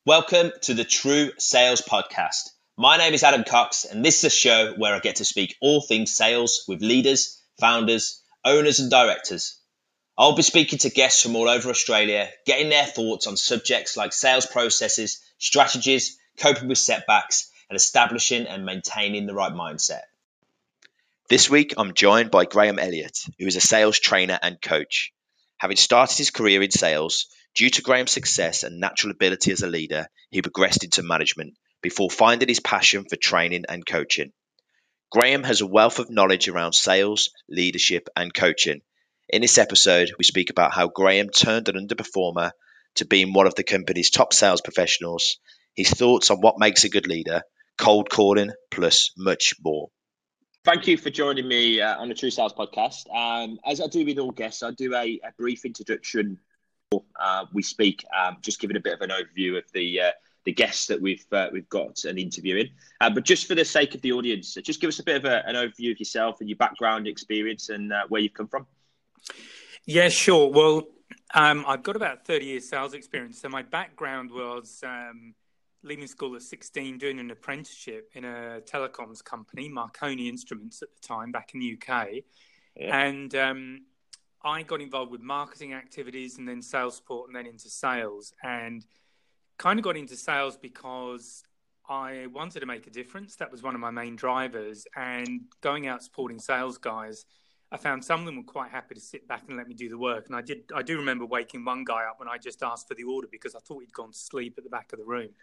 Welcome to the True Sales Podcast. My name is Adam Cox, and this is a show where I get to speak all things sales with leaders, founders, owners, and directors. I'll be speaking to guests from all over Australia, getting their thoughts on subjects like sales processes, strategies, coping with setbacks, and establishing and maintaining the right mindset. This week, I'm joined by Graham Elliott, who is a sales trainer and coach. Having started his career in sales, due to Graham's success and natural ability as a leader, he progressed into management before finding his passion for training and coaching. Graham has a wealth of knowledge around sales, leadership, and coaching. In this episode, we speak about how Graham turned an underperformer to being one of the company's top sales professionals, his thoughts on what makes a good leader, cold calling, plus much more. Thank you for joining me on the True Sales Podcast. As I do with all guests, I do a brief introduction. We speak, just giving a bit of an overview of the guests that we've got an interview in. But just for the sake of the audience, just give us a bit of an overview of yourself and your background, experience, and where you've come from. Yeah, sure. Well, I've got about 30 years sales experience. So my background was leaving school at 16, doing an apprenticeship in a telecoms company, Marconi Instruments at the time, back in the UK. Yeah. And I got involved with marketing activities and then sales support and then into sales. And kind of got into sales because I wanted to make a difference. That was one of my main drivers. And going out supporting sales guys, I found some of them were quite happy to sit back and let me do the work. And I do remember waking one guy up when I just asked for the order because I thought he'd gone to sleep at the back of the room.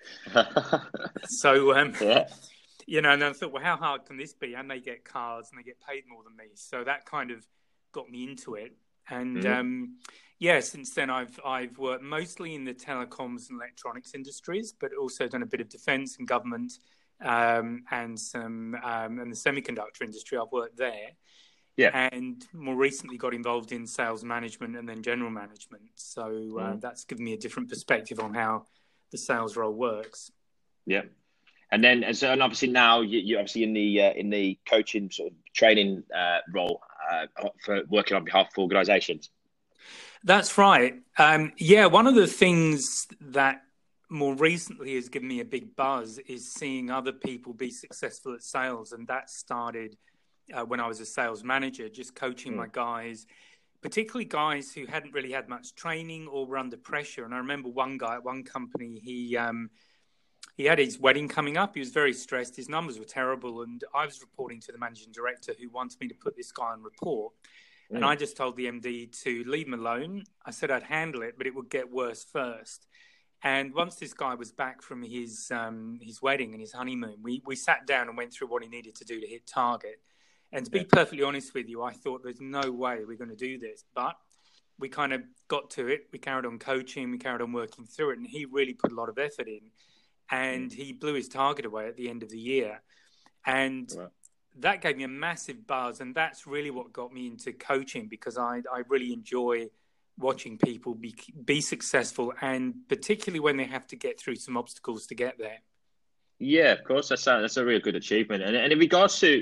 So, you know, and then I thought, well, how hard can this be? And they get cars and they get paid more than me. So that kind of got me into it. And since then I've worked mostly in the telecoms and electronics industries, but also done a bit of defense and government and some and the semiconductor industry. I've worked there. Yeah. And more recently got involved in sales management and then general management. So that's given me a different perspective on how the sales role works. Yeah. And then, and obviously now you're obviously in the coaching sort of training role for working on behalf of organisations. That's right. One of the things that more recently has given me a big buzz is seeing other people be successful at sales, and that started when I was a sales manager, just coaching my guys, particularly guys who hadn't really had much training or were under pressure. And I remember one guy at one company, he had his wedding coming up. He was very stressed. His numbers were terrible. And I was reporting to the managing director who wanted me to put this guy on report. And I just told the MD to leave him alone. I said I'd handle it, but it would get worse first. And once this guy was back from his wedding and his honeymoon, we sat down and went through what he needed to do to hit target. And to be perfectly honest with you, I thought there's no way we're going to do this. But we kind of got to it. We carried on coaching. We carried on working through it. And he really put a lot of effort in. And he blew his target away at the end of the year. And that gave me a massive buzz. And that's really what got me into coaching, because I really enjoy watching people be successful, and particularly when they have to get through some obstacles to get there. Yeah, of course. That's a real good achievement. And in regards to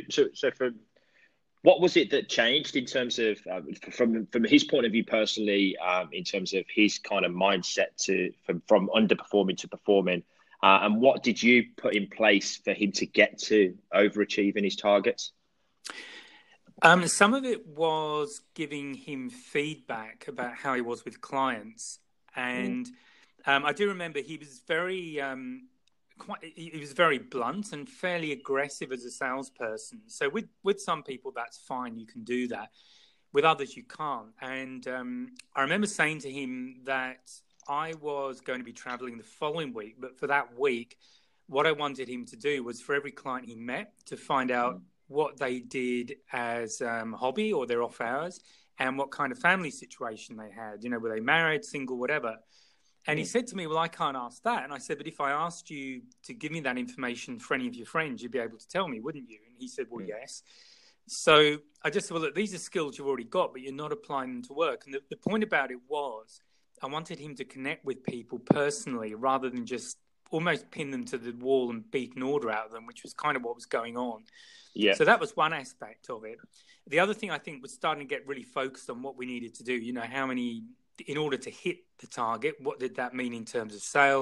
what was it that changed in terms of from his point of view personally, in terms of his kind of mindset from underperforming to performing, and what did you put in place for him to get to overachieving his targets? Some of it was giving him feedback about how he was with clients, and I do remember he was very he was very blunt and fairly aggressive as a salesperson. So with some people, that's fine. You can do that. With others, you can't. And I remember saying to him that I was going to be traveling the following week. But for that week, what I wanted him to do was for every client he met to find out what they did as a hobby or their off hours and what kind of family situation they had. You know, were they married, single, whatever. And he said to me, well, I can't ask that. And I said, but if I asked you to give me that information for any of your friends, you'd be able to tell me, wouldn't you? And he said, well, yes. So I just said, well, look, these are skills you've already got, but you're not applying them to work. And the point about it was I wanted him to connect with people personally rather than just almost pin them to the wall and beat an order out of them, which was kind of what was going on. Yeah. So that was one aspect of it. The other thing I think was starting to get really focused on what we needed to do, you know, how many in order to hit the target, what did that mean in terms of sales?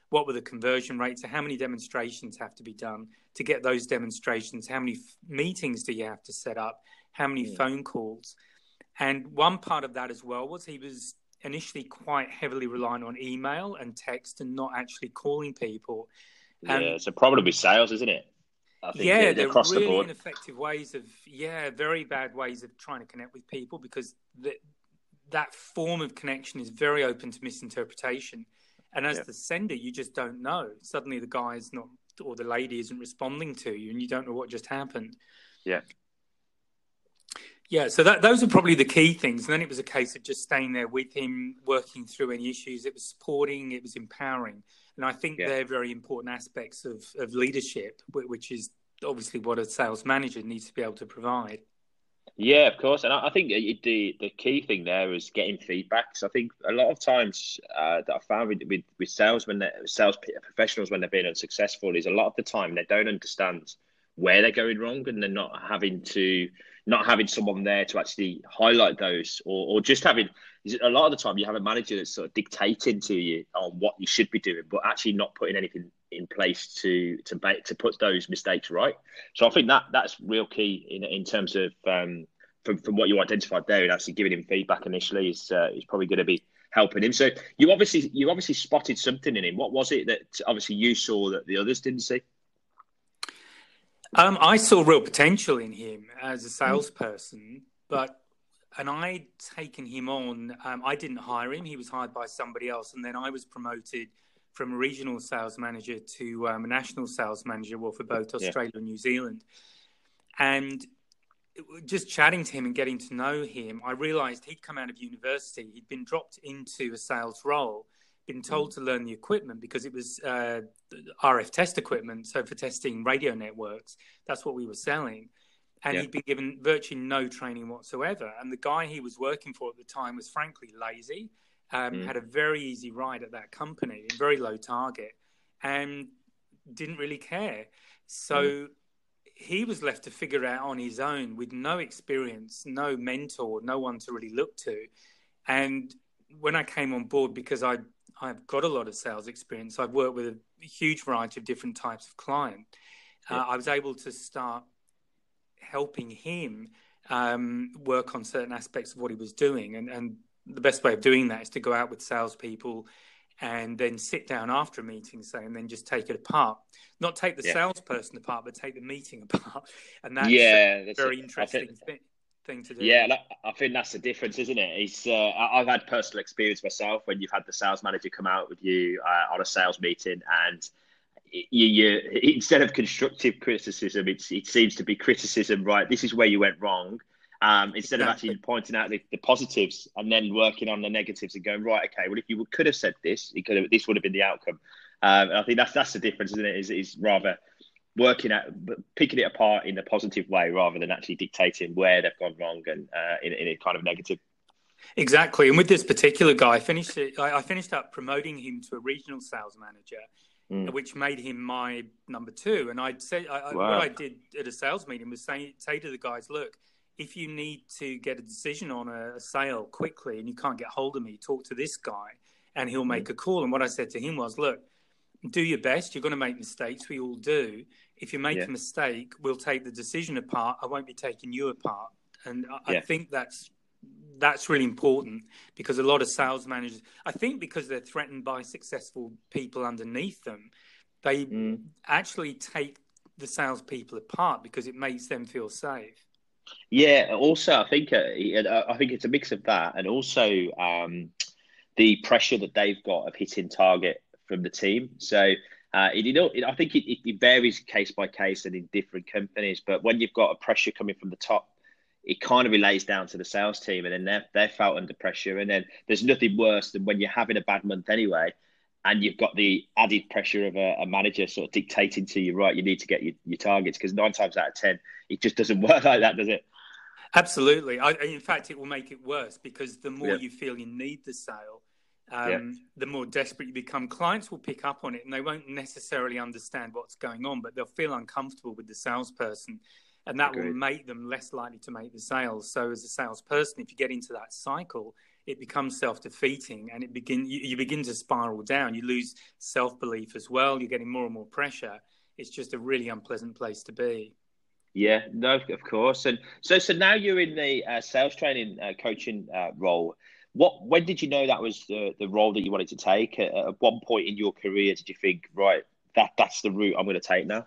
what were the conversion rates, how many demonstrations have to be done to get those demonstrations, how many meetings do you have to set up, how many phone calls. And one part of that as well was he was initially quite heavily reliant on email and text and not actually calling people. Yeah, it's a problem with sales, isn't it? I think they're across really the board. ineffective ways of, very bad ways of trying to connect with people, because that form of connection is very open to misinterpretation. And as the sender, you just don't know. Suddenly the guy is not, or the lady isn't responding to you, and you don't know what just happened. Yeah. Yeah, so those are probably the key things. And then it was a case of just staying there with him, working through any issues. It was supporting, it was empowering. And I think they're very important aspects of leadership, which is obviously what a sales manager needs to be able to provide. Yeah, of course. And I think the key thing there is getting feedback. So I think a lot of times that I found with sales professionals when they're being unsuccessful is a lot of the time they don't understand where they're going wrong, and they're not having someone there to actually highlight those, or just having, a lot of the time you have a manager that's sort of dictating to you on what you should be doing, but actually not putting anything in place to put those mistakes right. So I think that's real key in terms of from what you identified there, and actually giving him feedback initially is probably going to be helping him. So you obviously spotted something in him. What was it that obviously you saw that the others didn't see? I saw real potential in him as a salesperson, and I'd taken him on. I didn't hire him; he was hired by somebody else, and then I was promoted from a regional sales manager to a national sales manager, for both Australia and New Zealand. And just chatting to him and getting to know him, I realised he'd come out of university, he'd been dropped into a sales role, been told to learn the equipment because it was RF test equipment, so for testing radio networks, that's what we were selling. And he'd been given virtually no training whatsoever. And the guy he was working for at the time was frankly lazy, had a very easy ride at that company, very low target, and didn't really care. So he was left to figure out on his own with no experience, no mentor, no one to really look to. And when I came on board, because I've got a lot of sales experience, I've worked with a huge variety of different types of client. I was able to start helping him work on certain aspects of what he was doing. And the best way of doing that is to go out with salespeople and then sit down after a meeting, and then just take it apart. Not take the salesperson apart, but take the meeting apart. And that's a very interesting thing to do. Yeah, I think that's the difference, isn't it? I've had personal experience myself when you've had the sales manager come out with you on a sales meeting, and you instead of constructive criticism, it seems to be criticism. Right, this is where you went wrong. Instead of actually pointing out the positives and then working on the negatives and going, right, okay, well, if you could have said this, this would have been the outcome. And I think that's the difference, isn't it? Is rather picking it apart in a positive way rather than actually dictating where they've gone wrong and in a kind of negative. Exactly. And with this particular guy, I finished up promoting him to a regional sales manager, which made him my number 2. And I'd say what I did at a sales meeting was say to the guys, look, if you need to get a decision on a sale quickly and you can't get hold of me, talk to this guy and he'll make a call. And what I said to him was, look, do your best. You're going to make mistakes. We all do. If you make a mistake, we'll take the decision apart. I won't be taking you apart. And I think that's really important, because a lot of sales managers, I think because they're threatened by successful people underneath them, they actually take the salespeople apart because it makes them feel safe. Yeah. Also, I think it's a mix of that, and also the pressure that they've got of hitting target from the team. So I think it varies case by case and in different companies. But when you've got a pressure coming from the top, it kind of relays down to the sales team, and then they're felt under pressure. And then there's nothing worse than when you're having a bad month anyway, and you've got the added pressure of a manager sort of dictating to you, right, you need to get your targets, because 9 times out of 10, it just doesn't work like that, does it? Absolutely. In fact, it will make it worse, because the more you feel you need the sale, the more desperate you become. Clients will pick up on it, and they won't necessarily understand what's going on, but they'll feel uncomfortable with the salesperson, and that will make them less likely to make the sales. So as a salesperson, if you get into that cycle, it becomes self-defeating, and you begin to spiral down. You lose self-belief as well. You're getting more and more pressure. It's just a really unpleasant place to be. Yeah, no, of course. And so now you're in the sales training coaching role. When did you know that was the role that you wanted to take? At one point in your career, did you think, right, that's the route I'm going to take now?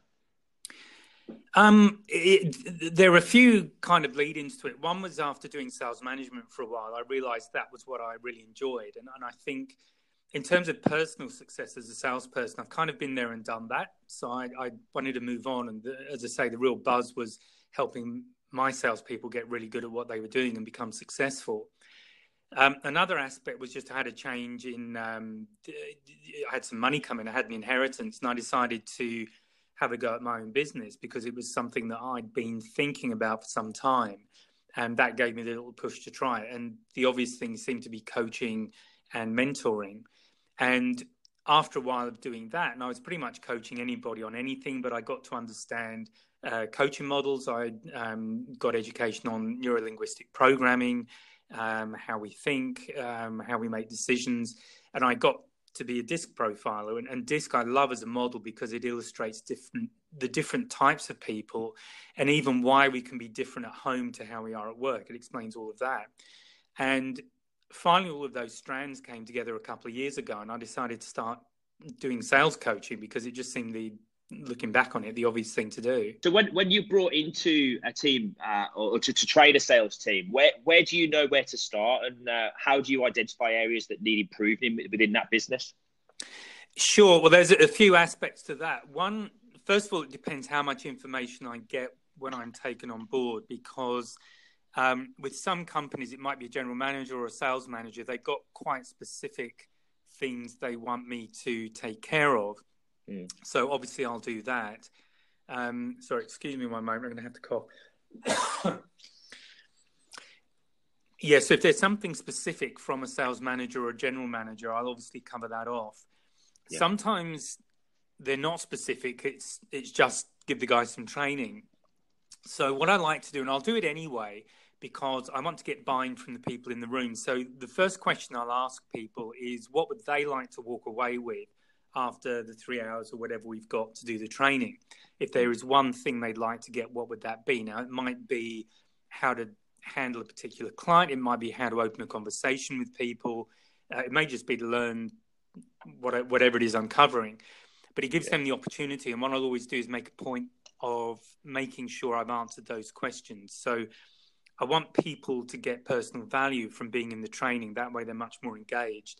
There are a few kind of lead-ins to it. One was after doing sales management for a while, I realized that was what I really enjoyed. And I think in terms of personal success as a salesperson, I've kind of been there and done that. So I wanted to move on. And as I say, the real buzz was helping my salespeople get really good at what they were doing and become successful. Another aspect was just I had a change in, I had some money coming, I had an inheritance, and I decided to have a go at my own business because it was something that I'd been thinking about for some time. And that gave me the little push to try it. And the obvious thing seemed to be coaching and mentoring. And after a while of doing that, and I was pretty much coaching anybody on anything, but I got to understand coaching models. I got education on neuro-linguistic programming, how we think, how we make decisions. And I got to be a DISC profiler. And DISC I love as a model because it illustrates the different types of people and even why we can be different at home to how we are at work. It explains all of that. And finally, all of those strands came together a couple of years ago, and I decided to start doing sales coaching because it just seemed looking back on it, the obvious thing to do. So when you brought into a team or to train a sales team, where do you know where to start, and how do you identify areas that need improving within that business? Sure. Well, there's a few aspects to that. One, first of all, it depends how much information I get when I'm taken on board, because with some companies, it might be a general manager or a sales manager. They've got quite specific things they want me to take care of. So obviously I'll do that. Sorry, excuse me one moment. I'm going to have to cough. Yeah, so if there's something specific from a sales manager or a general manager, I'll obviously cover that off. Yeah. Sometimes they're not specific. It's just give the guys some training. So what I like to do, and I'll do it anyway, because I want to get buy-in from the people in the room. So the first question I'll ask people is, what would they like to walk away with after the 3 hours or whatever we've got to do the training? If there is one thing they'd like to get, what would that be? Now, it might be how to handle a particular client. It might be how to open a conversation with people. It may just be to learn whatever it is I'm covering. But it gives them the opportunity. And what I'll always do is make a point of making sure I've answered those questions. So I want people to get personal value from being in the training. That way they're much more engaged.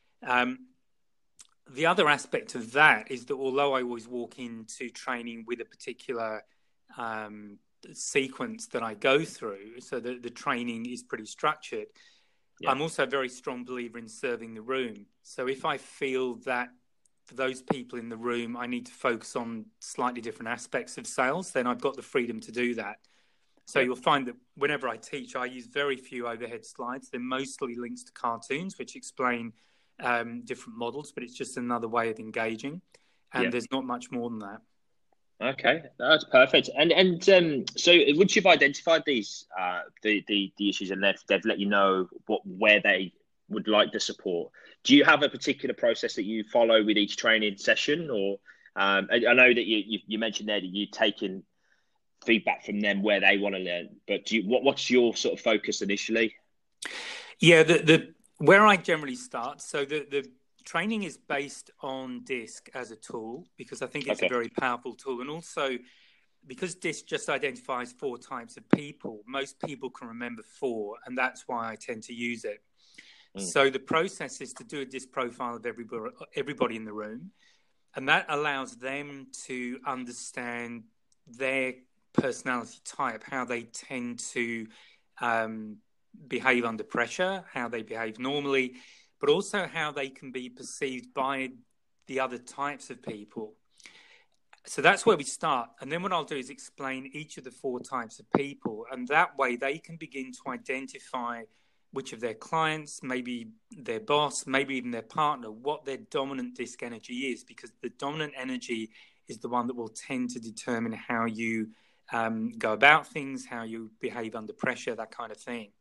The other aspect of that is that although I always walk into training with a particular sequence that I go through, so the training is pretty structured, I'm also a very strong believer in serving the room. So if I feel that for those people in the room, I need to focus on slightly different aspects of sales, then I've got the freedom to do that. So you'll find that whenever I teach, I use very few overhead slides. They're mostly links to cartoons, which explain different models, but it's just another way of engaging. And there's not much more than that. Okay, that's perfect. And so once you've identified these the issues, and they've let you know where they would like the support, do you have a particular process that you follow with each training session? Or I know that you mentioned there that you're taking feedback from them where they want to learn, but what's your sort of focus initially? Yeah, the where I generally start, so the training is based on DISC as a tool because I think it's a very powerful tool. And also because DISC just identifies 4 types of people, most people can remember 4, and that's why I tend to use it. So the process is to do a DISC profile of everybody in the room, and that allows them to understand their personality type, how they tend to behave under pressure, how they behave normally, but also how they can be perceived by the other types of people. So that's where we start. And then what I'll do is explain each of the 4 types of people. And that way they can begin to identify which of their clients, maybe their boss, maybe even their partner, what their dominant DISC energy is, because the dominant energy is the one that will tend to determine how you go about things, how you behave under pressure, that kind of thing.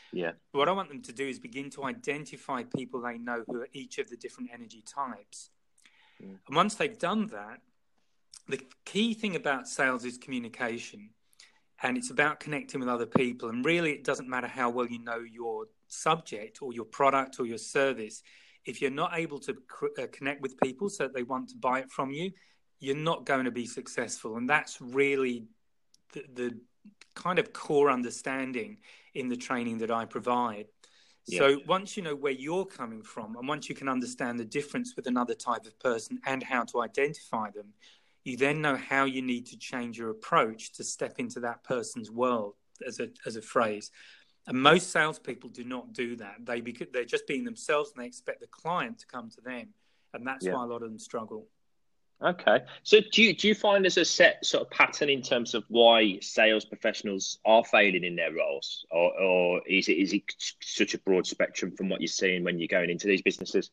Yeah. What I want them to do is begin to identify people they know who are each of the different energy types. And once they've done that, the key thing about sales is communication, and it's about connecting with other people. And really, it doesn't matter how well you know your subject or your product or your service. If you're not able to connect with people so that they want to buy it from you, you're not going to be successful. And that's really the kind of core understanding in the training that I provide. Yeah. So once you know where you're coming from, and once you can understand the difference with another type of person and how to identify them, you then know how you need to change your approach to step into that person's world, as a phrase. And most salespeople do not do that. They're just being themselves, and they expect the client to come to them. And that's why a lot of them struggle. Okay. So do you find there's a set sort of pattern in terms of why sales professionals are failing in their roles? Or is it such a broad spectrum from what you're seeing when you're going into these businesses?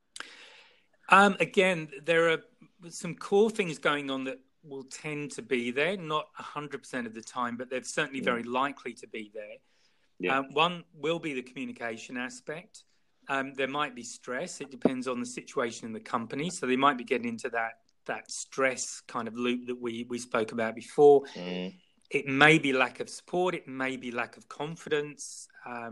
Again, there are some core things going on that will tend to be there, not 100% of the time, but they're certainly very likely to be there. Yeah. One will be the communication aspect. There might be stress. It depends on the situation in the company. So they might be getting into that stress kind of loop that we spoke about before. It may be lack of support. It may be lack of confidence.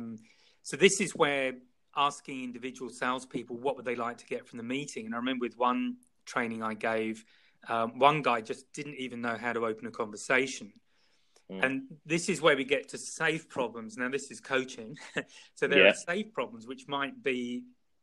So this is where asking individual salespeople what would they like to get from the meeting. And I remember with one training I gave, one guy just didn't even know how to open a conversation. And this is where we get to safe problems. Now, this is coaching. So there are safe problems, which might be,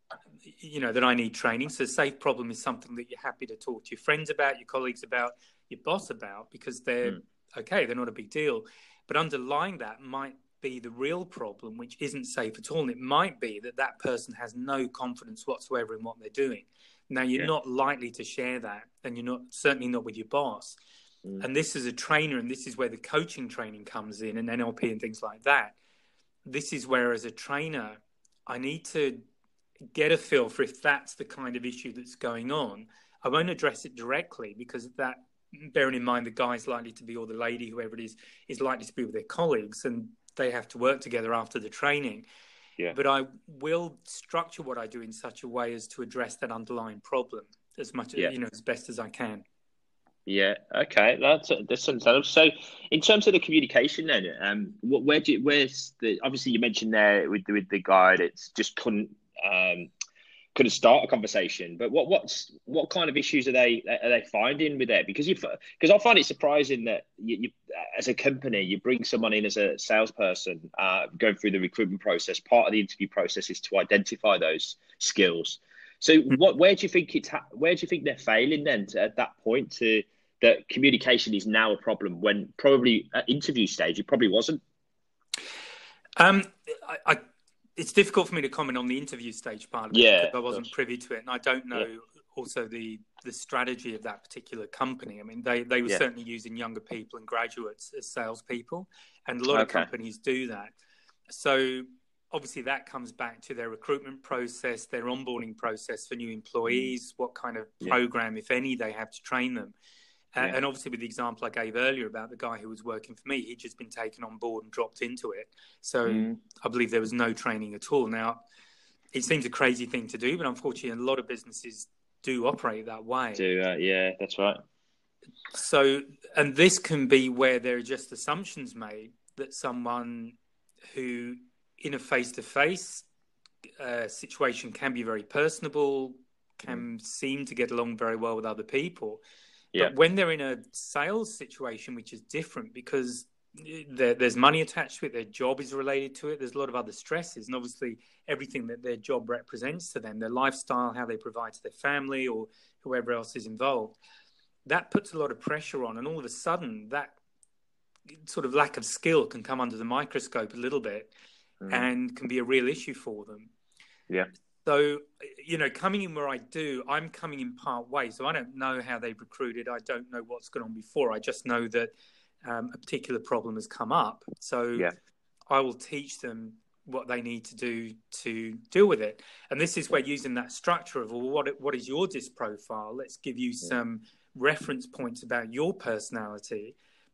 that I need training. So safe problem is something that you're happy to talk to your friends about, your colleagues about, your boss about, because they're okay, they're not a big deal. But underlying that might be the real problem, which isn't safe at all. And it might be that person has no confidence whatsoever in what they're doing. Now, you're not likely to share that, and you're certainly not with your boss. And this is a trainer, and this is where the coaching training comes in, and NLP and things like that. This is where, as a trainer, I need to get a feel for if that's the kind of issue that's going on. I won't address it directly, because that, bearing in mind the guy's likely to be, or the lady, whoever it is likely to be with their colleagues, and they have to work together after the training. Yeah. But I will structure what I do in such a way as to address that underlying problem as much as best as I can. Yeah. Okay. That's understandable. So, in terms of the communication, then, where's the? Obviously, you mentioned there with the guy that just couldn't start a conversation. But what kind of issues are they finding with that? Because I find it surprising that you as a company, you bring someone in as a salesperson, going through the recruitment process. Part of the interview process is to identify those skills. So where do you think they're failing then at that point, that communication is now a problem when probably at interview stage it probably wasn't? It's difficult for me to comment on the interview stage part of it, because I wasn't privy to it, and I don't know also the strategy of that particular company. I mean, they were certainly using younger people and graduates as salespeople, and a lot of companies do that. So obviously, that comes back to their recruitment process, their onboarding process for new employees, what kind of program, if any, they have to train them. And obviously, with the example I gave earlier about the guy who was working for me, he'd just been taken on board and dropped into it. So I believe there was no training at all. Now, it seems a crazy thing to do, but unfortunately, a lot of businesses do operate that way. Yeah, that's right. So, and this can be where there are just assumptions made that someone who, in a face-to-face situation, can be very personable, can seem to get along very well with other people. But when they're in a sales situation, which is different, because there's money attached to it, their job is related to it, there's a lot of other stresses, and obviously everything that their job represents to them, their lifestyle, how they provide to their family or whoever else is involved, that puts a lot of pressure on. And all of a sudden, that sort of lack of skill can come under the microscope a little bit and can be a real issue for them. Yeah. So, coming in where I do, I'm coming in part way. So I don't know how they've recruited. I don't know what's gone on before. I just know that a particular problem has come up. So I will teach them what they need to do to deal with it. And this is where using that structure of, well, what is your DISC profile? Let's give you some reference points about your personality.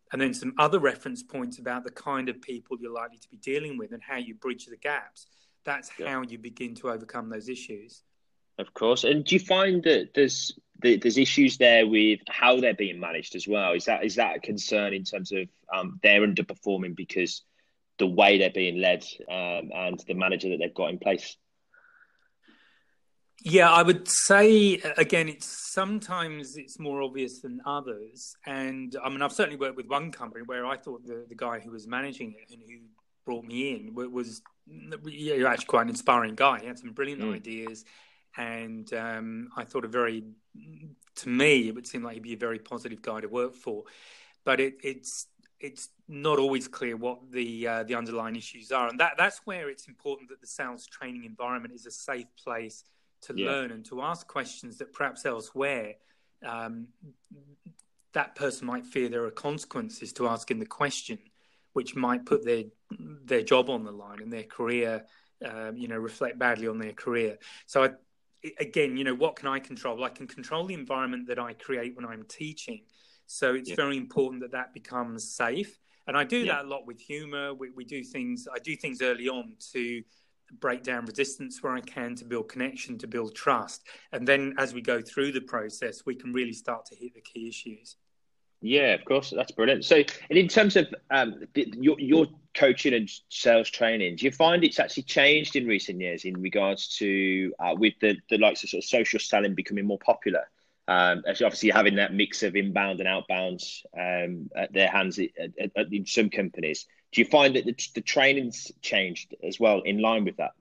and then some other reference points about the kind of people you're likely to be dealing with and how you bridge the gaps. That's how you begin to overcome those issues. Of course. And do you find that there's issues there with how they're being managed as well? Is that a concern in terms of they're underperforming because the way they're being led and the manager that they've got in place? Yeah, I would say, again, sometimes it's more obvious than others. And I mean, I've certainly worked with one company where I thought the guy who was managing it and who brought me in was actually quite an inspiring guy. He had some brilliant ideas. And I thought to me, it would seem like he'd be a very positive guy to work for. But it's not always clear what the underlying issues are. And that's where it's important that the sales training environment is a safe place to learn and to ask questions that perhaps elsewhere that person might fear there are consequences to asking the question, which might put their job on the line and their career, reflect badly on their career. So again, what can I control? I can control the environment that I create when I'm teaching. So it's very important that becomes safe. And I do that a lot with humor. I do things early on to break down resistance where I can, to build connection, to build trust. And then as we go through the process, we can really start to hit the key issues. Yeah, of course. That's brilliant. So, and in terms of your coaching and sales training, do you find it's actually changed in recent years in regards to with the likes of sort of social selling becoming more popular? As obviously having that mix of inbound and outbound at their hands in some companies. Do you find that the training's changed as well in line with that?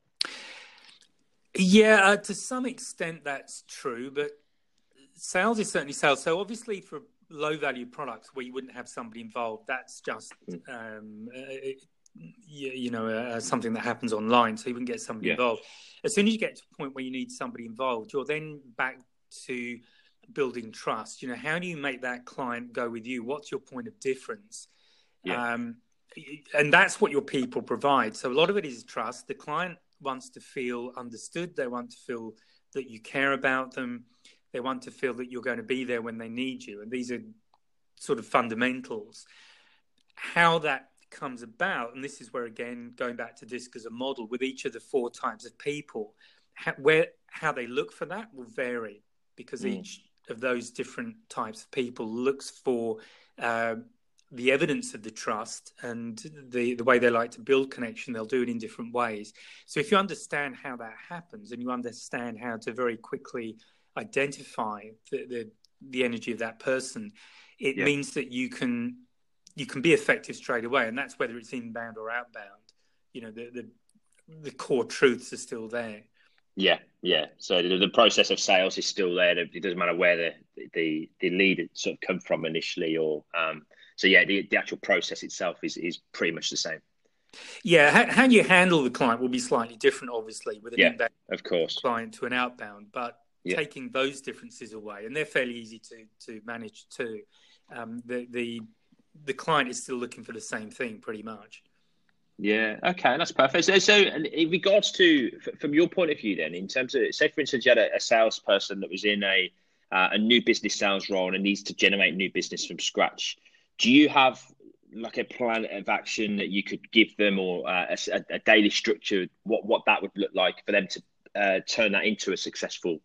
Yeah, to some extent that's true, but sales is certainly sales. So obviously for low-value products where you wouldn't have somebody involved, that's just something that happens online, so you wouldn't get somebody involved. As soon as you get to a point where you need somebody involved, you're then back to building trust. How do you make that client go with you? What's your point of difference? And that's what your people provide. So a lot of it is trust. The client wants to feel understood. They want to feel that you care about them. They want to feel that you're going to be there when they need you. And these are sort of fundamentals. How that comes about, and this is where, again, going back to DISC as a model, with each of the 4 types of people, how they look for that will vary, because each of those different types of people looks for the evidence of the trust and the way they like to build connection. They'll do it in different ways. So if you understand how that happens and you understand how to very quickly identify the energy of that person, it means that you can be effective straight away. And that's whether it's inbound or outbound. The core truths are still there. Yeah. So the process of sales is still there. It doesn't matter where the lead sort of come from initially, or the actual process itself is pretty much the same. Yeah, how you handle the client will be slightly different, obviously, with an inbound of course client to an outbound, but taking those differences away, and they're fairly easy to manage too. The client is still looking for the same thing, pretty much. Yeah, okay, that's perfect. So in regards to, from your point of view then, in terms of, say for instance, you had a salesperson that was in a new business sales role and needs to generate new business from scratch. Do you have like a plan of action that you could give them, or a daily structure, what that would look like for them to turn that into a successful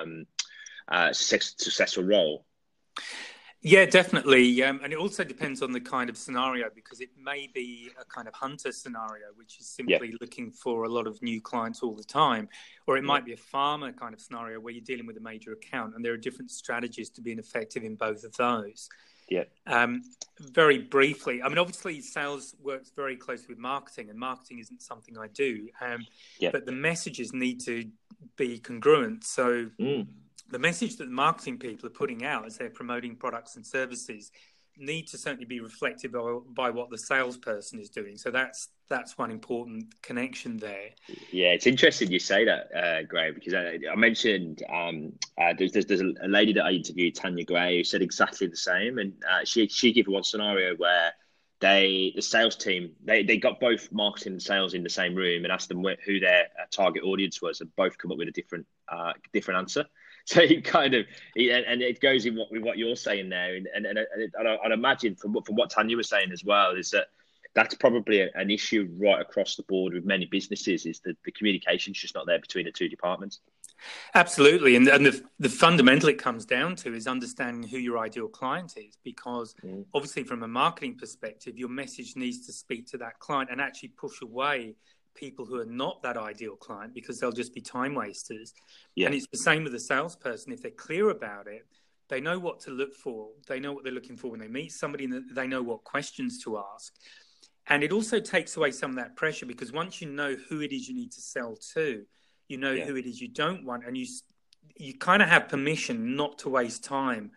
role? Yeah, definitely. And it also depends on the kind of scenario, because it may be a kind of hunter scenario, which is simply looking for a lot of new clients all the time. Or it might be a farmer kind of scenario where you're dealing with a major account, and there are different strategies to being effective in both of those. Very briefly, I mean, obviously sales works very closely with marketing, and marketing isn't something I do. But the messages need to be congruent. So the message that the marketing people are putting out as they're promoting products and services need to certainly be reflected by what the salesperson is doing. So that's one important connection there. Yeah, it's interesting you say that, Gray, because I mentioned there's a lady that I interviewed, Tanya Gray, who said exactly the same, and she gave one scenario where the sales team they got both marketing and sales in the same room and asked them who their target audience was, and both come up with a different answer. So he kind of, and it goes in with what you're saying there, and I'd imagine from what Tanya was saying as well is that that's probably an issue right across the board with many businesses is that the communication's just not there between the two departments. Absolutely, and the fundamental it comes down to is understanding who your ideal client is, because obviously from a marketing perspective, your message needs to speak to that client and actually push away people who are not that ideal client, because they'll just be time wasters. Yeah. And it's the same with the salesperson. If they're clear about it, they know what to look for. They know what they're looking for when they meet somebody, and they know what questions to ask. And it also takes away some of that pressure, because once you know who it is you need to sell to, you know who it is you don't want, and you kind of have permission not to waste time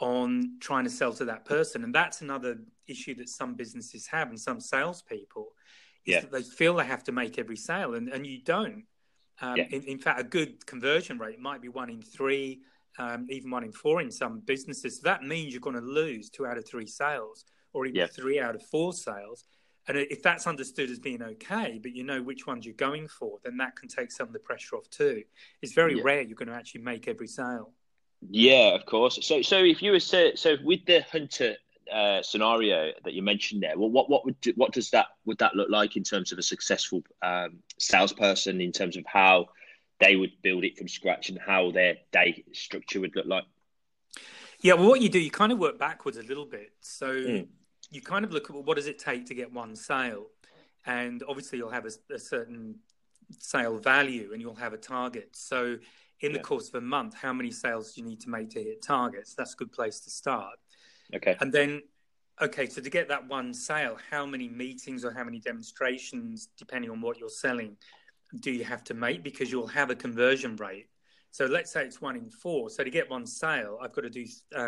on trying to sell to that person. And that's another issue that some businesses have, and some salespeople, is that they feel they have to make every sale, and you don't. In fact, a good conversion rate might be 1 in 3, even 1 in 4 in some businesses. So that means you're going to lose 2 out of 3 sales, or even 3 out of 4 sales. And if that's understood as being okay, but you know which ones you're going for, then that can take some of the pressure off too. It's very rare you're going to actually make every sale. Yeah, of course. So if you were so with the hunter scenario that you mentioned there, well, what would that look like in terms of a successful salesperson, in terms of how they would build it from scratch and how their day structure would look like? Yeah, well, what you do, you kind of work backwards a little bit. So you kind of look at, well, what does it take to get 1 sale? And obviously you'll have a certain sale value, and you'll have a target. So in the course of a month, how many sales do you need to make to hit targets? That's a good place to start. Okay. And then, so to get that 1 sale, how many meetings or how many demonstrations, depending on what you're selling, do you have to make? Because you'll have a conversion rate. So let's say it's 1 in 4. So to get 1 sale, I've got to do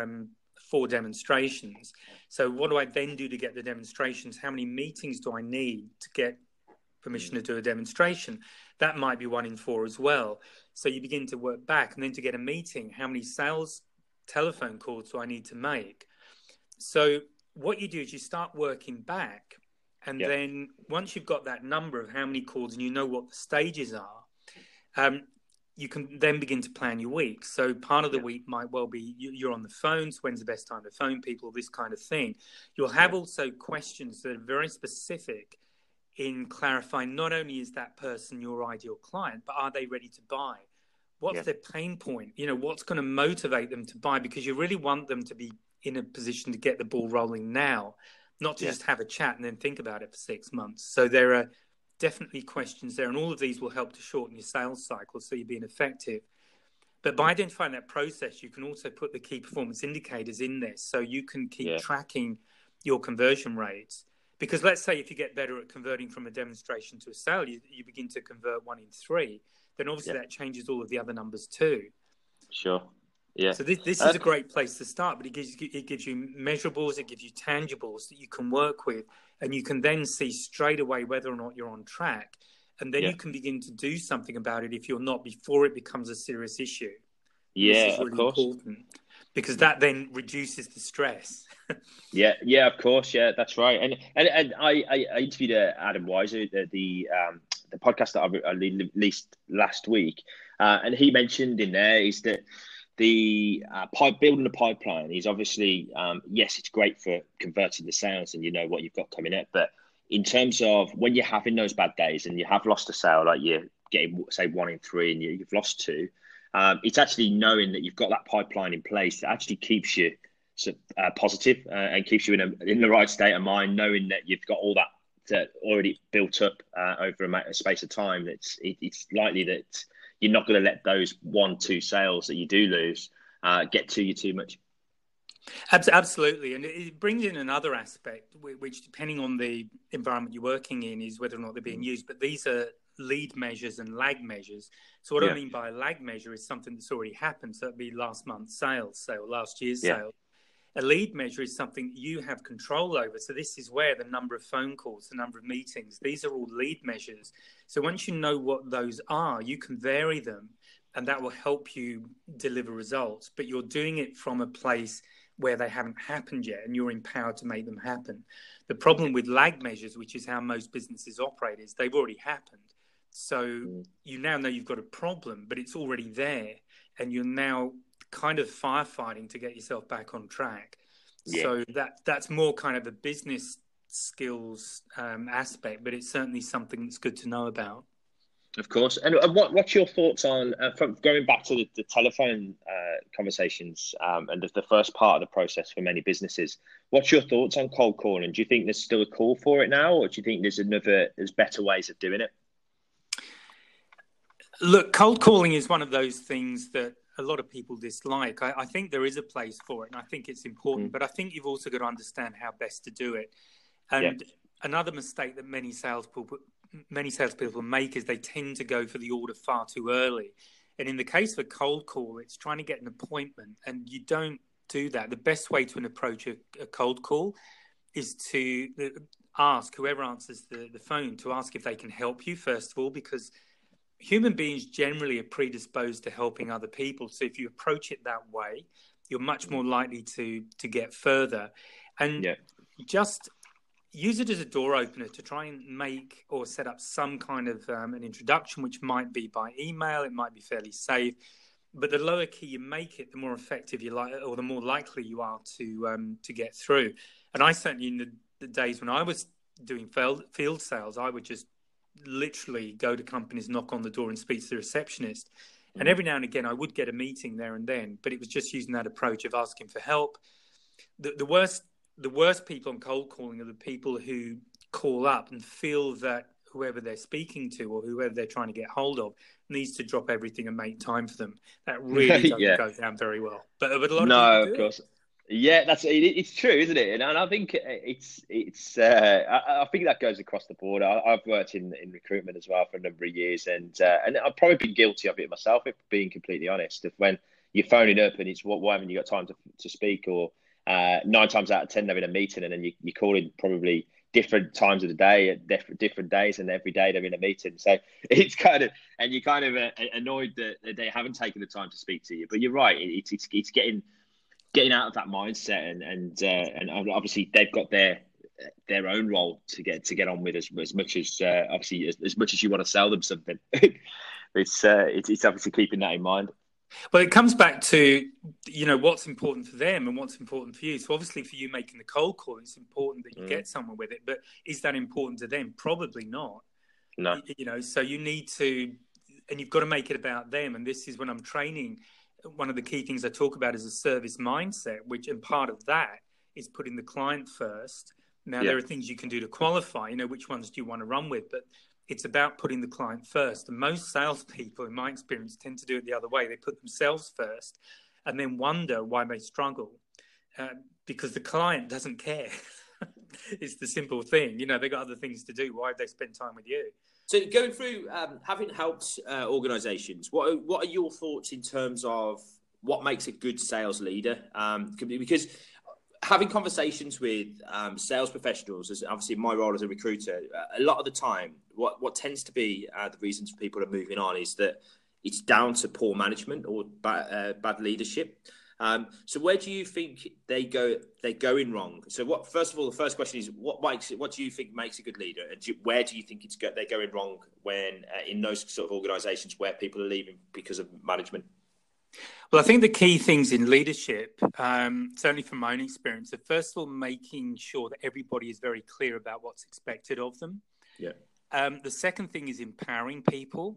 4 demonstrations. So what do I then do to get the demonstrations? How many meetings do I need to get permission to do a demonstration? That might be 1 in 4 as well. So you begin to work back, and then to get a meeting, how many sales telephone calls do I need to make? So what you do is you start working back, and then once you've got that number of how many calls and you know what the stages are, you can then begin to plan your week. So part of the week might well be you're on the phones. When's the best time to phone people? This kind of thing. You'll have also questions that are very specific in clarifying not only is that person your ideal client, but are they ready to buy? What's their pain point? You know, what's going to motivate them to buy? Because you really want them to be in a position to get the ball rolling now, not to just have a chat and then think about it for 6 months. So there are definitely questions there, and all of these will help to shorten your sales cycle so you're being effective. But by identifying that process, you can also put the key performance indicators in there, so you can keep tracking your conversion rates. Because let's say if you get better at converting from a demonstration to a sale, you begin to convert 1 in 3, then obviously that changes all of the other numbers too. Sure. Yeah. So this is a great place to start, but it gives you measurables, it gives you tangibles that you can work with, and you can then see straight away whether or not you're on track. And then you can begin to do something about it if you're not, before it becomes a serious issue. Yeah, this is really of course. Important, because that then reduces the stress. Yeah, of course. Yeah, that's right. And I interviewed Adam Weiser, the podcast that I released last week, and he mentioned in there is that the building a pipeline is obviously, yes, it's great for converting the sales and you know what you've got coming up. But in terms of when you're having those bad days and you have lost a sale, like you're getting, say, 1 in 3 and you've lost 2, it's actually knowing that you've got that pipeline in place that actually keeps you positive and keeps you in the right state of mind, knowing that you've got all that already built up over a space of time. It's likely that you're not going to let those 1-2 sales that you do lose get to you too much. Absolutely. And it brings in another aspect, which depending on the environment you're working in is whether or not they're being used. But these are lead measures and lag measures. So what I mean by a lag measure is something that's already happened. So it'd be last month's sales, last year's sale. A lead measure is something you have control over. So this is where the number of phone calls, the number of meetings, these are all lead measures. So once you know what those are, you can vary them, and that will help you deliver results. But you're doing it from a place where they haven't happened yet, and you're empowered to make them happen. The problem with lag measures, which is how most businesses operate, is they've already happened. So you now know you've got a problem, but it's already there. and you're now kind of firefighting to get yourself back on track. Yeah. So that's more kind of a business skills aspect, but it's certainly something that's good to know about. Of course. And what's your thoughts on, from going back to the telephone conversations and the first part of the process for many businesses, what's your thoughts on cold calling? Do you think there's still a call for it now, or do you think there's better ways of doing it? Look, cold calling is one of those things that a lot of people dislike. I think there is a place for it, and I think it's important, but I think you've also got to understand how best to do it. And another mistake that many salespeople make is they tend to go for the order far too early. And in the case of a cold call, it's trying to get an appointment, and you don't do that. The best way to approach a cold call is to ask whoever answers the phone to ask if they can help you, first of all, because human beings generally are predisposed to helping other people. So if you approach it that way, you're much more likely to get further. And just use it as a door opener to try and make or set up some kind of an introduction, which might be by email. It might be fairly safe. But the lower key you make it, the more effective you like, or the more likely you are to get through. And I certainly, in the days when I was doing field sales, I would just literally go to companies, knock on the door and speak to the receptionist. And every now and again, I would get a meeting there and then, but it was just using that approach of asking for help. The worst people on cold calling are the people who call up and feel that whoever they're speaking to or whoever they're trying to get hold of needs to drop everything and make time for them. That really doesn't go down very well. But a lot of people do. Of course. Yeah, it's true, isn't it? And I think I think that goes across the board. I've worked in recruitment as well for a number of years, and I've probably been guilty of it myself, if being completely honest. If when you're phoning up and it's why haven't you got time to speak, or 9 times out of 10 they're in a meeting, and then you call in probably different times of the day at different days, and every day they're in a meeting. So it's kind of, and you're kind of annoyed that they haven't taken the time to speak to you. But you're right, it's getting out of that mindset, and obviously they've got their own role to get on with as much as obviously as much as you want to sell them something. It's obviously keeping that in mind. Well, it comes back to, what's important for them and what's important for you. So obviously for you making the cold call, it's important that you get someone with it. But is that important to them? Probably not. No. So you need to, and you've got to make it about them. And this is when I'm training. One of the key things I talk about is a service mindset, and part of that is putting the client first. Now, there are things you can do to qualify, which ones do you want to run with, but it's about putting the client first. And most salespeople, in my experience, tend to do it the other way. They put themselves first and then wonder why they struggle because the client doesn't care. It's the simple thing. They've got other things to do. Why have they spent time with you? So going through, having helped organisations, what are your thoughts in terms of what makes a good sales leader? Because having conversations with sales professionals, as obviously my role as a recruiter, a lot of the time, what tends to be the reasons people are moving on is that it's down to poor management or bad leadership. So where do you think they're going wrong? So first of all, the first question is what do you think makes a good leader, and where do you think they're going wrong when in those sort of organisations where people are leaving because of management? Well, I think the key things in leadership, certainly from my own experience, are first of all making sure that everybody is very clear about what's expected of them. Yeah. The second thing is empowering people,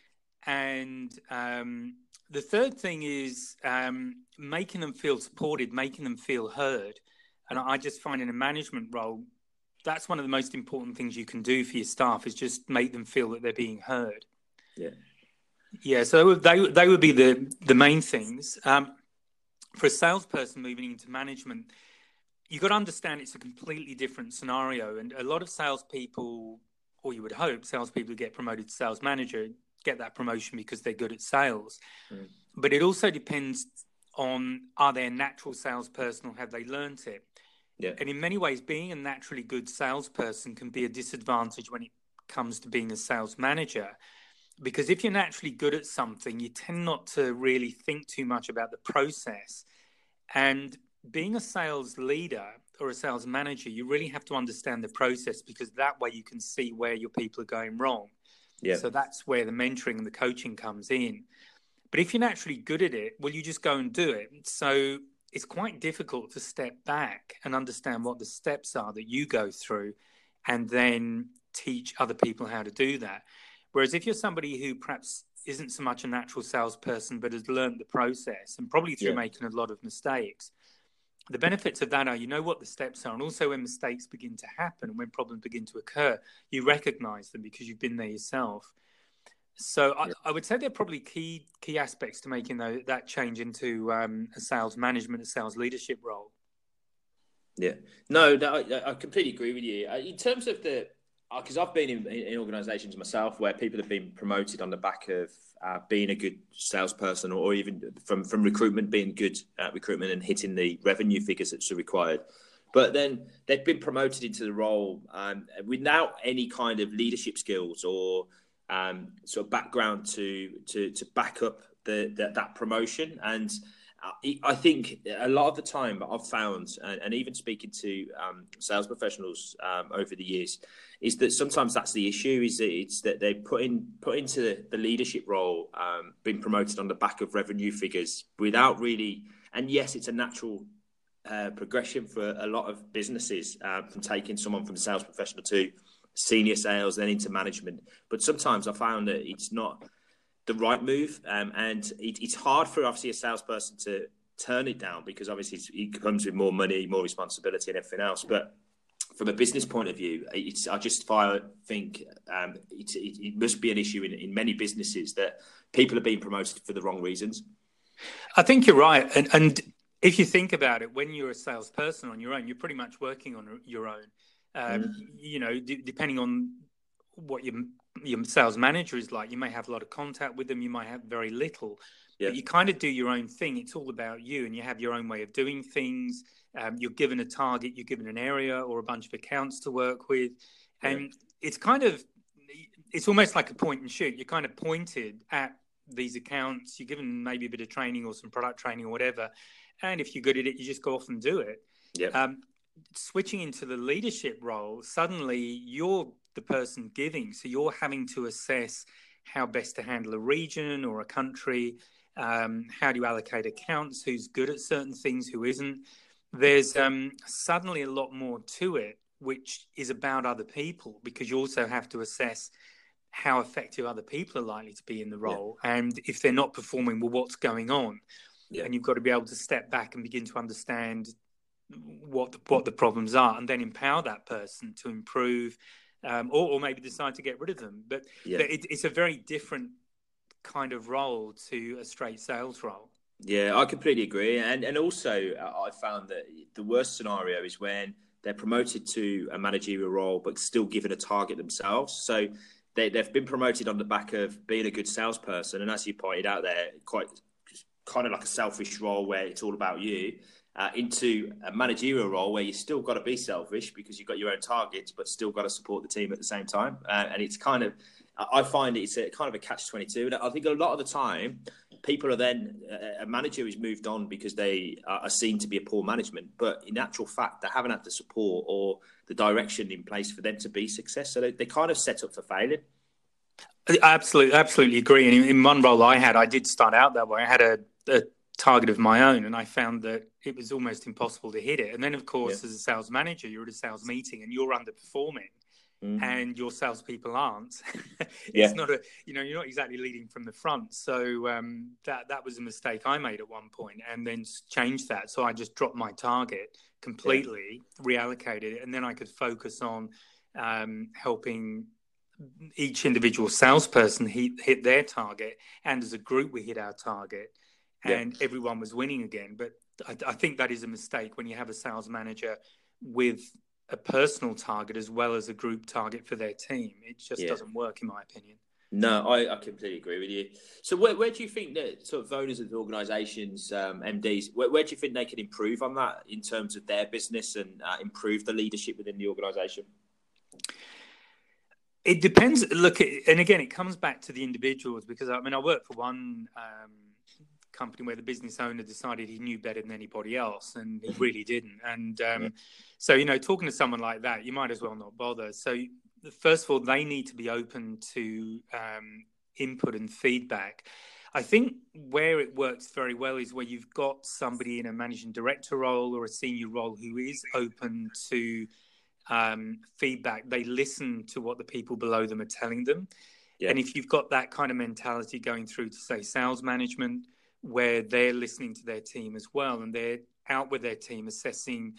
and the third thing is making them feel supported, making them feel heard. And I just find in a management role, that's one of the most important things you can do for your staff is just make them feel that they're being heard. Yeah. Yeah, so they would be the main things. For a salesperson moving into management, you've got to understand it's a completely different scenario. And a lot of salespeople, or you would hope, salespeople who get promoted to sales manager get that promotion because they're good at sales. But it also depends on, are they a natural salesperson or have they learned it? Yeah. And in many ways, being a naturally good salesperson can be a disadvantage when it comes to being a sales manager. Because if you're naturally good at something, you tend not to really think too much about the process. And being a sales leader or a sales manager, you really have to understand the process, because that way you can see where your people are going wrong. Yeah. So that's where the mentoring and the coaching comes in. But if you're naturally good at it, well, you just go and do it. So it's quite difficult to step back and understand what the steps are that you go through and then teach other people how to do that. Whereas if you're somebody who perhaps isn't so much a natural salesperson, but has learned the process and probably through making a lot of mistakes, the benefits of that are you know what the steps are. And also when mistakes begin to happen and when problems begin to occur, you recognize them because you've been there yourself. So I would say they're probably key aspects to making that change into a sales management, a sales leadership role. Yeah, no, I completely agree with you. In terms of because I've been in organisations myself where people have been promoted on the back of being a good salesperson, or even from recruitment, being good at recruitment and hitting the revenue figures that's required. But then they've been promoted into the role without any kind of leadership skills or sort of background to back up that promotion. And I think a lot of the time I've found, and even speaking to sales professionals over the years, is that sometimes that's the issue. It's that they put into the leadership role, being promoted on the back of revenue figures without really. And yes, it's a natural progression for a lot of businesses from taking someone from sales professional to senior sales, then into management. But sometimes I found that it's not the right move, and it's hard for obviously a salesperson to turn it down because obviously it comes with more money, more responsibility, and everything else. But from a business point of view, I just think it must be an issue in many businesses that people are being promoted for the wrong reasons. I think you're right, and if you think about it, when you're a salesperson on your own, you're pretty much working on your own. You know, depending on what your sales manager is like, you may have a lot of contact with them, you might have very little, but you kind of do your own thing. It's all about you, and you have your own way of doing things. You're given a target, you're given an area or a bunch of accounts to work with, and it's almost like a point and shoot. You're kind of pointed at these accounts, you're given maybe a bit of training or some product training or whatever, and if you're good at it, you just go off and do it. Switching into the leadership role, suddenly you're the person giving, so you're having to assess how best to handle a region or a country. How do you allocate accounts? Who's good at certain things? Who isn't? There's suddenly a lot more to it, which is about other people, because you also have to assess how effective other people are likely to be in the role, and if they're not performing, well, what's going on? And you've got to be able to step back and begin to understand what the problems are, and then empower that person to improve, or maybe decide to get rid of them. But it's a very different kind of role to a straight sales role. Yeah, I completely agree. And also I found that the worst scenario is when they're promoted to a managerial role but still given a target themselves. So they've been promoted on the back of being a good salesperson, and as you pointed out there, quite kind of like a selfish role where it's all about you, into a managerial role where you still got to be selfish because you've got your own targets, but still got to support the team at the same time. And it's kind of, I find it's a kind of a catch-22. And I think a lot of the time, people are then, a manager is moved on because they are seen to be a poor management. But in actual fact, they haven't had the support or the direction in place for them to be successful. So they kind of set up for failing. I absolutely agree. And in one role I did start out that way. I had a target of my own, and I found that it was almost impossible to hit it. And then, of course, as a sales manager, you're at a sales meeting and you're underperforming, and your salespeople aren't. It's not you're not exactly leading from the front. So that was a mistake I made at one point, and then changed that. So I just dropped my target completely, reallocated it, and then I could focus on helping each individual salesperson hit their target, and as a group we hit our target, and everyone was winning again. But I think that is a mistake when you have a sales manager with a personal target as well as a group target for their team. It just doesn't work, in my opinion. No, I completely agree with you. So where do you think that sort of owners of organisations, MDs, where do you think they can improve on that in terms of their business and improve the leadership within the organisation? It depends. Look, and again, it comes back to the individuals, because I work for one company where the business owner decided he knew better than anybody else, and he really didn't. And so, talking to someone like that, you might as well not bother. So first of all, they need to be open to input and feedback. I think where it works very well is where you've got somebody in a managing director role or a senior role who is open to feedback. They listen to what the people below them are telling them. Yeah. And if you've got that kind of mentality going through to, say, sales management, where they're listening to their team as well, and they're out with their team assessing.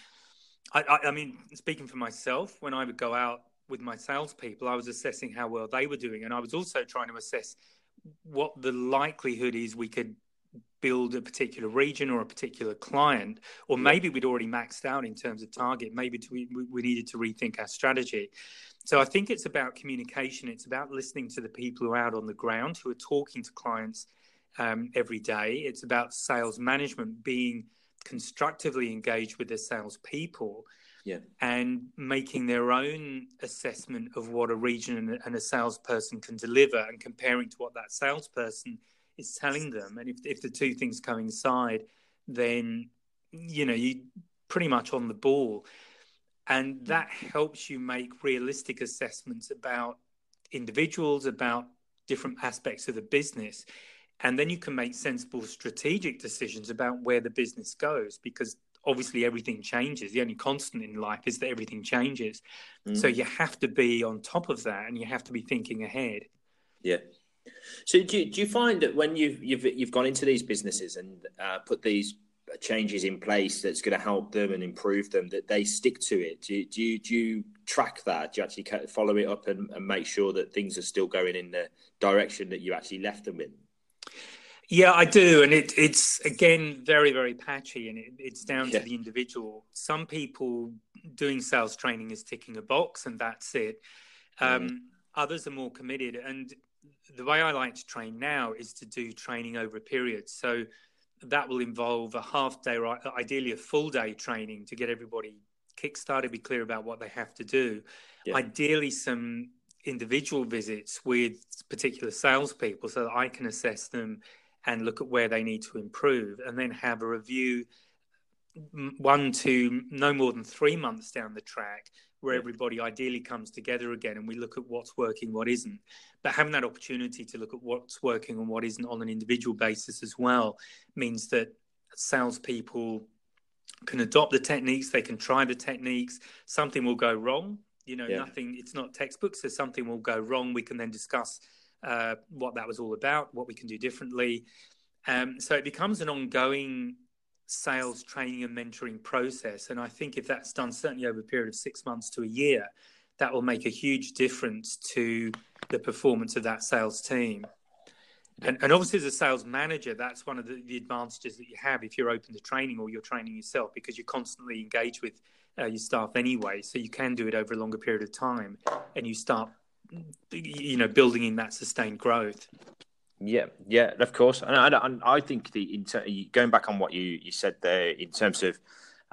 I mean, speaking for myself, when I would go out with my salespeople, I was assessing how well they were doing. And I was also trying to assess what the likelihood is we could build a particular region or a particular client, or maybe we'd already maxed out in terms of target. Maybe we needed to rethink our strategy. So I think it's about communication. It's about listening to the people who are out on the ground, who are talking to clients every day. It's about sales management being constructively engaged with their salespeople and making their own assessment of what a region and a salesperson can deliver and comparing to what that salesperson is telling them. And if the two things coincide, then, you're pretty much on the ball. And that helps you make realistic assessments about individuals, about different aspects of the business. And then you can make sensible strategic decisions about where the business goes, because obviously everything changes. The only constant in life is that everything changes. So you have to be on top of that, and you have to be thinking ahead. Yeah. So do you find that when you've gone into these businesses and put these changes in place that's going to help them and improve them, that they stick to it? Do you track that? Do you actually follow it up and make sure that things are still going in the direction that you actually left them in? Yeah, I do. And it's again, very, very patchy, and it's down to the individual. Some people doing sales training is ticking a box and that's it. Others are more committed. And the way I like to train now is to do training over a period. So that will involve a half day, or ideally a full day training to get everybody kickstarted, be clear about what they have to do. Yeah. Ideally some individual visits with particular salespeople so that I can assess them and look at where they need to improve, and then have a review 1 to no more than 3 months down the track where everybody ideally comes together again and we look at what's working, what isn't. But having that opportunity to look at what's working and what isn't on an individual basis as well means that salespeople can adopt the techniques, they can try the techniques. Something will go wrong, nothing, it's not textbook, so something will go wrong. We can then discuss what that was all about, what we can do differently. So it becomes an ongoing sales training and mentoring process. And I think if that's done certainly over a period of 6 months to a year, that will make a huge difference to the performance of that sales team. And obviously as a sales manager, that's one of the advantages that you have if you're open to training or you're training yourself, because you're constantly engaged with your staff anyway. So you can do it over a longer period of time and you start building in that sustained growth. Yeah, of course. And I think going back on what you said there in terms of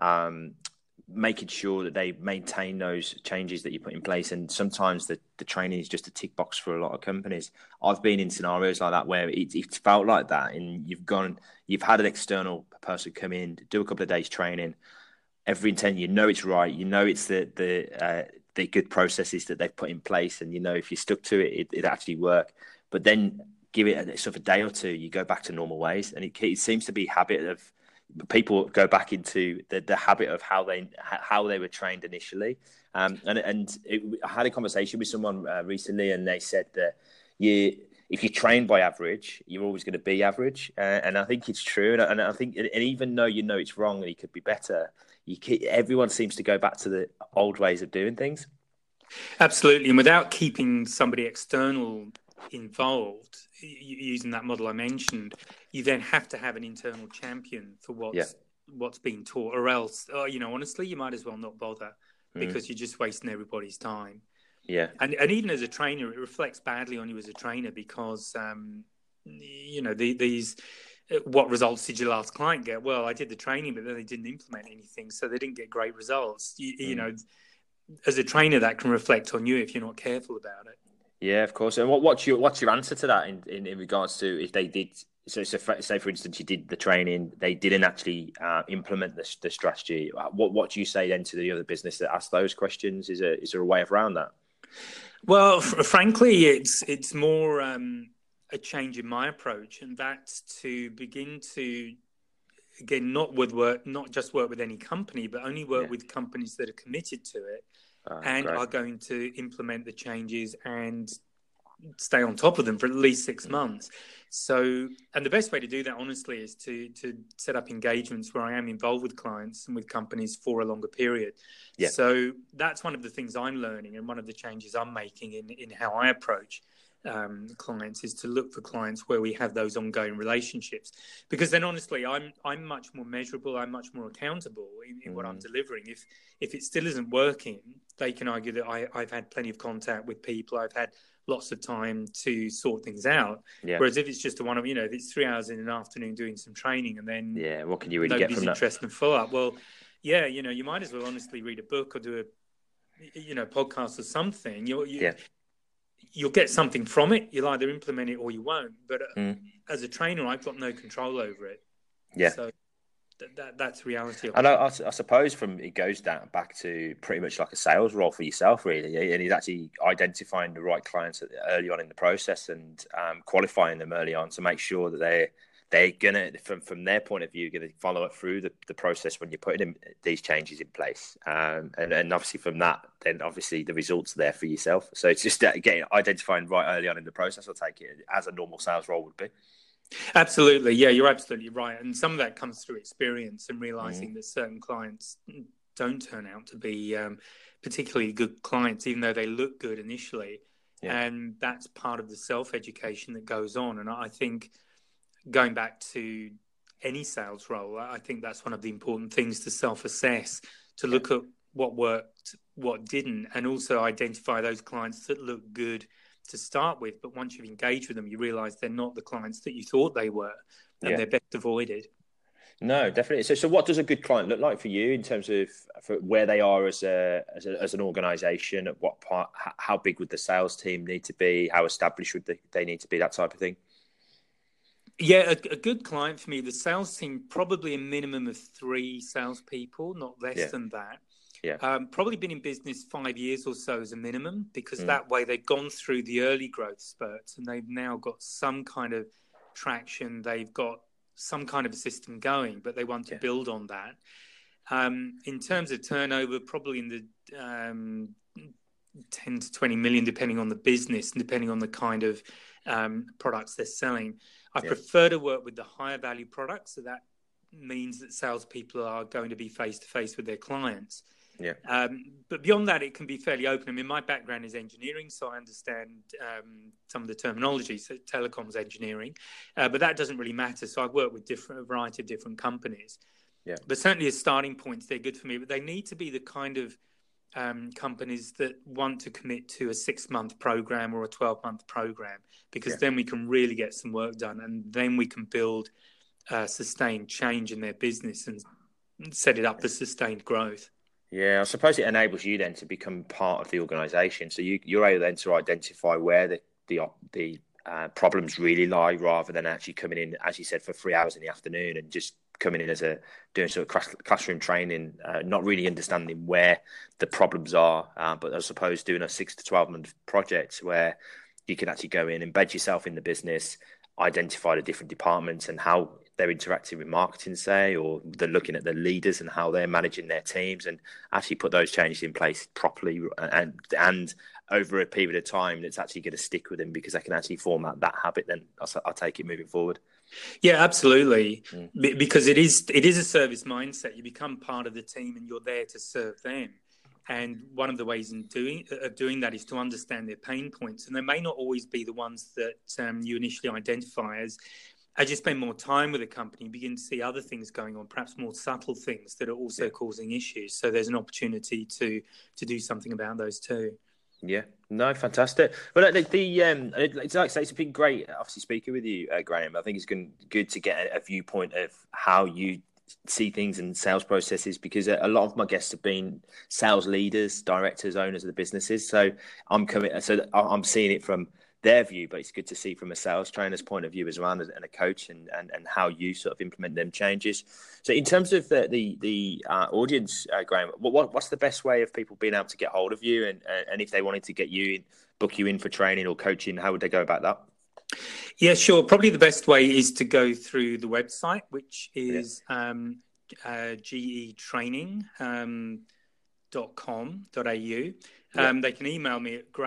making sure that they maintain those changes that you put in place, and sometimes the training is just a tick box for a lot of companies. I've been in scenarios like that where it's felt like that, and you've had an external person come in, do a couple of days training, every intent, it's right, it's the good processes that they've put in place, and if you stuck to it actually work. But then give it a sort of a day or two, you go back to normal ways, and it seems to be habit of people go back into the habit of how they were trained initially. I had a conversation with someone recently, and they said that if you're trained by average, you're always going to be average, and I think it's true. And I think, and even though it's wrong and it could be better, everyone seems to go back to the old ways of doing things. Absolutely, and without keeping somebody external involved, using that model I mentioned, you then have to have an internal champion for what's being taught, or else, honestly, you might as well not bother, because you're just wasting everybody's time. Yeah, and even as a trainer, it reflects badly on you as a trainer, because these. What results did your last client get? Well, I did the training, but then they didn't implement anything, so they didn't get great results. As a trainer, that can reflect on you if you're not careful about it. Yeah, of course. And what's your answer to that in regards to if they did? So say for instance, you did the training, they didn't actually implement the strategy. What do you say then to the other business that ask those questions? Is there a way around that? Well, frankly, it's more a change in my approach, and that's to begin to, again, not just work with any company, but only work with companies that are committed to it and are going to implement the changes and stay on top of them for at least 6 months. So, and the best way to do that, honestly, is to set up engagements where I am involved with clients and with companies for a longer period. Yeah. So that's one of the things I'm learning, and one of the changes I'm making in how I approach clients is to look for clients where we have those ongoing relationships, because then honestly I'm much more measurable, I'm much more accountable in what I'm delivering. If it still isn't working, they can argue that I've had plenty of contact with people, I've had lots of time to sort things out. Whereas if it's just if it's 3 hours in an afternoon doing some training and then what can you really get from that? Nobody's interested in follow-up. Well, you might as well honestly read a book or do a podcast or something. You'll get something from it. You'll either implement it or you won't. But as a trainer, I've got no control over it. Yeah. So that's reality. And I suppose it goes back to pretty much like a sales role for yourself, really. And it's actually identifying the right clients early on in the process and qualifying them early on to make sure that they're gonna, from their point of view, gonna follow it through the process when you're putting these changes in place. And obviously from that, then obviously the results are there for yourself. So it's just identifying right early on in the process. I'll take it as a normal sales role would be. Absolutely. Yeah, you're absolutely right. And some of that comes through experience and realizing that certain clients don't turn out to be particularly good clients, even though they look good initially. Yeah. And that's part of the self-education that goes on. And I think going back to any sales role, I think that's one of the important things to self-assess, to look at what worked, what didn't, and also identify those clients that look good to start with. But once you've engaged with them, you realize they're not the clients that you thought they were, and they're best avoided. No, definitely. So what does a good client look like for you in terms of where they are as an organization? At what part? How big would the sales team need to be? How established would they need to be? That type of thing. Yeah, a good client for me, the sales team, probably a minimum of 3 salespeople, not less than that. Yeah. Probably been in business 5 years or so as a minimum, because that way they've gone through the early growth spurts and they've now got some kind of traction. They've got some kind of a system going, but they want to build on that. In terms of turnover, probably in the 10 to 20 million, depending on the business and depending on the kind of products they're selling. I prefer to work with the higher value products. So that means that salespeople are going to be face to face with their clients. Yeah. But beyond that, it can be fairly open. I mean, my background is engineering, so I understand some of the terminology, so telecoms engineering, but that doesn't really matter. So I've worked with a variety of different companies. Yeah. But certainly as starting points, they're good for me. But they need to be the kind of companies that want to commit to a 6-month program or a 12-month program, because then we can really get some work done, and then we can build sustained change in their business and set it up for sustained growth. Yeah, I suppose it enables you then to become part of the organisation. So you're able then to identify where the problems really lie, rather than actually coming in, as you said, for 3 hours in the afternoon and just coming in doing sort of classroom training, not really understanding where the problems are. But I suppose doing a 6 to 12 month project where you can actually go in, embed yourself in the business, identify the different departments and how they're interacting with marketing, say, or they're looking at the leaders and how they're managing their teams, and actually put those changes in place properly and over a period of time that's actually going to stick with them, because they can actually form that habit. Then I'll take it moving forward. Yeah, absolutely. Because it is a service mindset. You become part of the team and you're there to serve them. And one of the ways of doing that is to understand their pain points. And they may not always be the ones that you initially identify as you spend more time with a company, you begin to see other things going on, perhaps more subtle things that are also causing issues. So there's an opportunity to do something about those too. Yeah, no, fantastic. Well, it's like I say, it's been great, obviously, speaking with you, Graham. I think it's good to get a viewpoint of how you see things in sales processes, because a lot of my guests have been sales leaders, directors, owners of the businesses. So I'm seeing it from their view, but it's good to see from a sales trainer's point of view as well, and a coach, and how you sort of implement them changes. So in terms of the audience, Graham, what's the best way of people being able to get hold of you, and if they wanted to get you in, book you in for training or coaching, how would they go about that? Yeah, sure. Probably the best way is to go through the website, which is getraining.com.au. They can email me at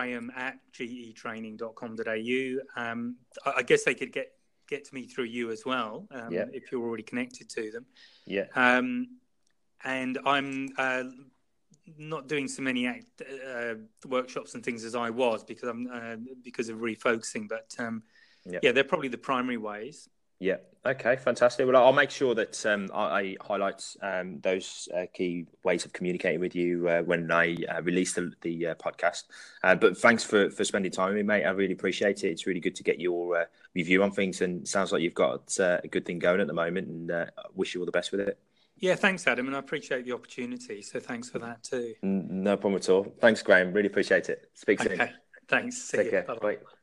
graham@getraining.com.au. I guess they could get to me through you as well, if you're already connected to them. Yeah. And I'm not doing so many workshops and things as I was because of refocusing. But they're probably the primary ways. Yeah. Okay. Fantastic. Well, I'll make sure that I highlight those key ways of communicating with you when I release the podcast. But thanks for spending time with me, mate. I really appreciate it. It's really good to get your review on things, and sounds like you've got a good thing going at the moment. And I wish you all the best with it. Yeah, thanks, Adam, and I appreciate the opportunity. So thanks for that too. No problem at all. Thanks, Graham. Really appreciate it. Speak soon. Okay. Thanks. See you. Take care. Bye.